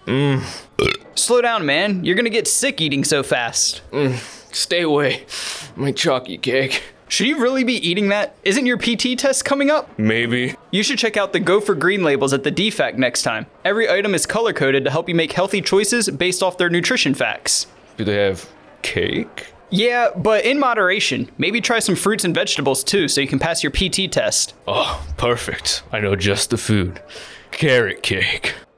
Slow down, man. You're gonna get sick eating so fast. Stay away. My chalky cake. Should you really be eating that? Isn't your PT test coming up? Maybe. You should check out the Go for Green labels at the DFAC next time. Every item is color-coded to help you make healthy choices based off their nutrition facts. Do they have cake? Yeah, but in moderation. Maybe try some fruits and vegetables too so you can pass your PT test. Oh, perfect. I know just the food. Carrot cake.